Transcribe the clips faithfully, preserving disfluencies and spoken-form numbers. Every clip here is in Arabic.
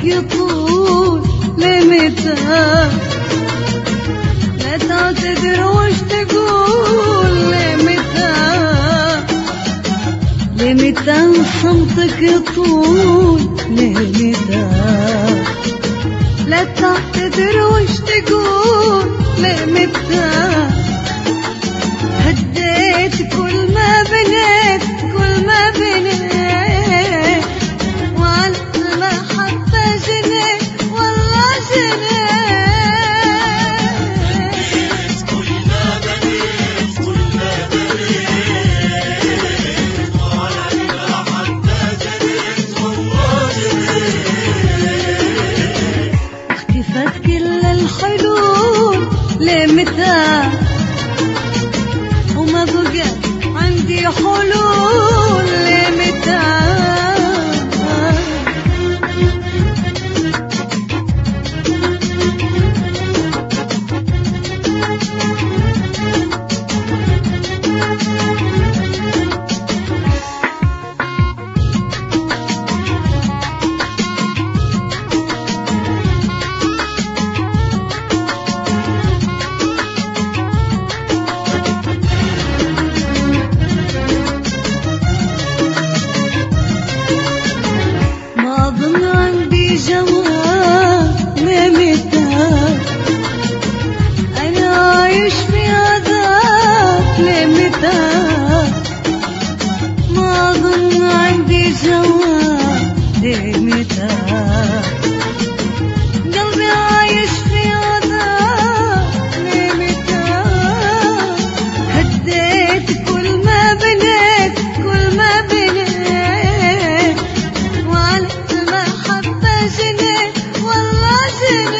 يطول لمتى؟ لا تعتذر وش تقول لمتى؟ لمتى صمتك يطول لمتى؟ لا تعتذر وش تقول لمتى؟ هديت كل ما بنيت كل ما بنيت وعلى المحبة جنيت والله جنيت كل ما بنيت كل ما بنيت وعلى المحبة جنيت والله جنيت. اختفت كل الحلول لمتى؟ وما بقى عندي حلول لمتى؟ ما أظن عندي جواب لمتى؟ قلبي عايش في عذاب لمتى؟ هديت كل ما بنيت كل ما بنيت وعلى المحبة جنيت والله جنيت.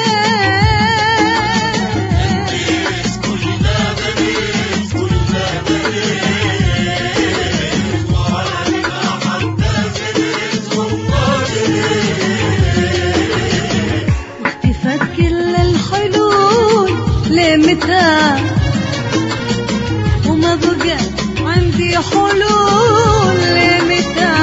لمتى؟ وما بقى عندي حلول لمتى؟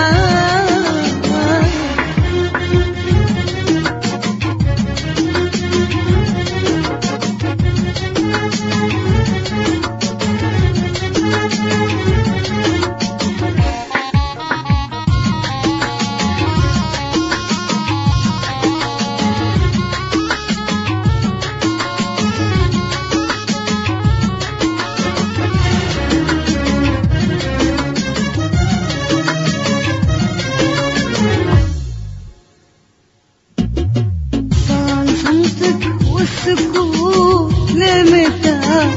والسكوت لمتى؟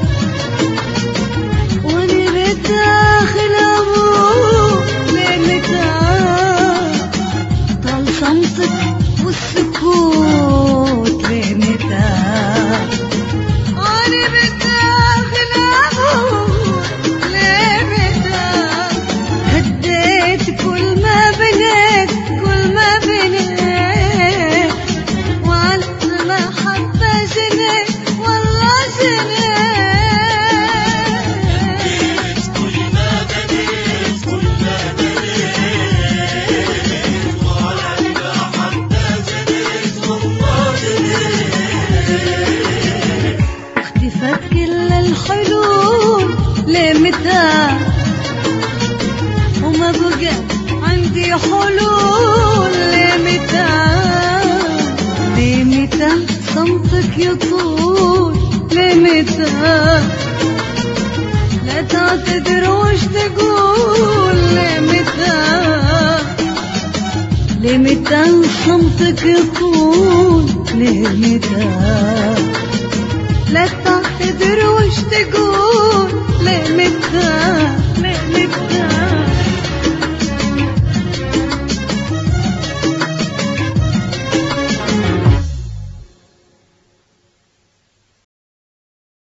وانا بداخل اموت لمتى؟ طال صمتك والسكوت لمتى؟ وانا بداخل اموت لمتى؟ هديت كل ما بنيت كل ما بنيت وعلى المحبة جنيت والله جنيت. كل ما بنيت كل ما بنيت وعلى المحبة جنيت والله جنيت. اختفت كل الحلول لمتى؟ وما بقى عندي حلول لمتى؟ لمتى صمتك يطول لمتى؟ لا تعتذر وش تقول لمتى؟ لمتى صمتك يطول لمتى؟